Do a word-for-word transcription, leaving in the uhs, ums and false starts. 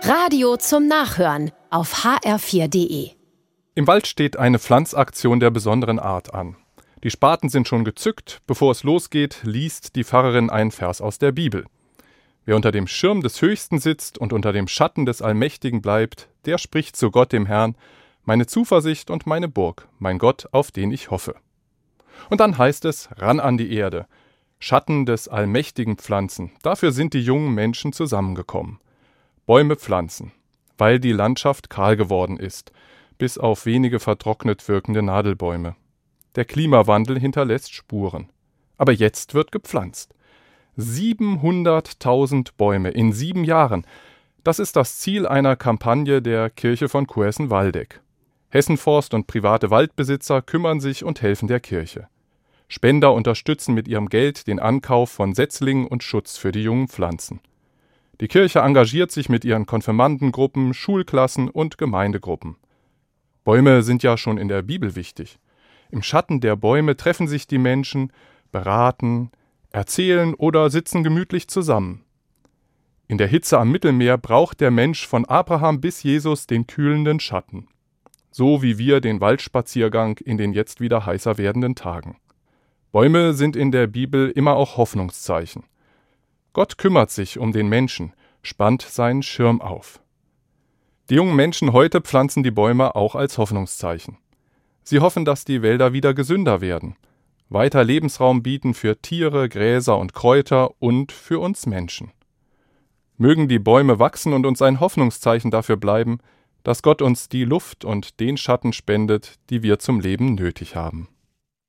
Radio zum Nachhören auf h r vier punkt d e. Im Wald steht eine Pflanzaktion der besonderen Art an. Die Spaten sind schon gezückt. Bevor es losgeht, liest die Pfarrerin einen Vers aus der Bibel. Wer unter dem Schirm des Höchsten sitzt und unter dem Schatten des Allmächtigen bleibt, der spricht zu Gott dem Herrn: Meine Zuversicht und meine Burg, mein Gott, auf den ich hoffe. Und dann heißt es: Ran an die Erde, Schatten des Allmächtigen pflanzen. Dafür sind die jungen Menschen zusammengekommen. Bäume pflanzen, weil die Landschaft kahl geworden ist, bis auf wenige vertrocknet wirkende Nadelbäume. Der Klimawandel hinterlässt Spuren. Aber jetzt wird gepflanzt. siebenhunderttausend Bäume in sieben Jahren. Das ist das Ziel einer Kampagne der Kirche von Coessen-Waldeck. Hessenforst und private Waldbesitzer kümmern sich und helfen der Kirche. Spender unterstützen mit ihrem Geld den Ankauf von Setzlingen und Schutz für die jungen Pflanzen. Die Kirche engagiert sich mit ihren Konfirmandengruppen, Schulklassen und Gemeindegruppen. Bäume sind ja schon in der Bibel wichtig. Im Schatten der Bäume treffen sich die Menschen, beraten, erzählen oder sitzen gemütlich zusammen. In der Hitze am Mittelmeer braucht der Mensch von Abraham bis Jesus den kühlenden Schatten. So wie wir den Waldspaziergang in den jetzt wieder heißer werdenden Tagen. Bäume sind in der Bibel immer auch Hoffnungszeichen. Gott kümmert sich um den Menschen, spannt seinen Schirm auf. Die jungen Menschen heute pflanzen die Bäume auch als Hoffnungszeichen. Sie hoffen, dass die Wälder wieder gesünder werden, weiter Lebensraum bieten für Tiere, Gräser und Kräuter und für uns Menschen. Mögen die Bäume wachsen und uns ein Hoffnungszeichen dafür bleiben, dass Gott uns die Luft und den Schatten spendet, die wir zum Leben nötig haben.